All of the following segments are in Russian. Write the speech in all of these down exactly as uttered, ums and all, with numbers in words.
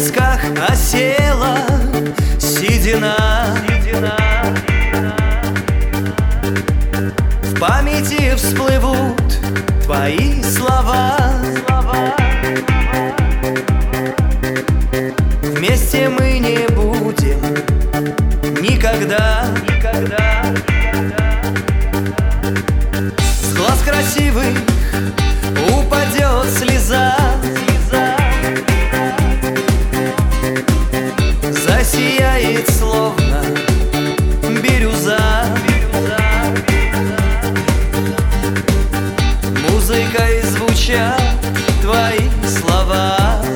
висках осела седина. В памяти всплывут твои слова. Вместе мы не будем никогда. С глаз красивых упадет слеза. Засияет словно бирюза. Музыкой звучат твои слова.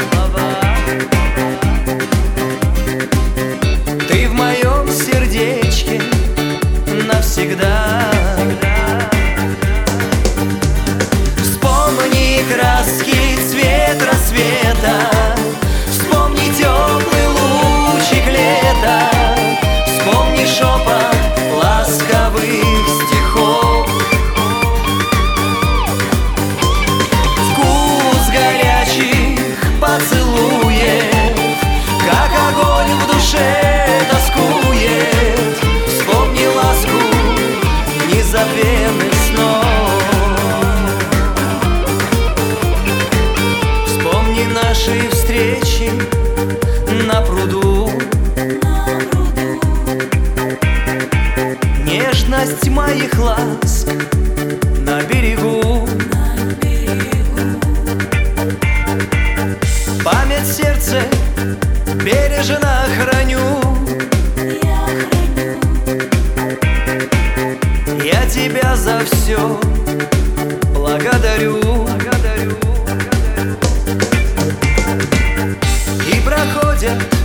Ты в моем сердечке навсегда. Вспомни краски, цвет рассвета. Вспомни теплый лучик лета. Вспомни шепот ласковых стихов. Вкус горячих поцелуев, как огонь в душе тоскует. Вспомни ласку незабвенных снов. Вспомни наши встречи на пруду. Нежность моих ласк на берегу. Память в сердце бережно храню. Я тебя за все благодарю. И проходят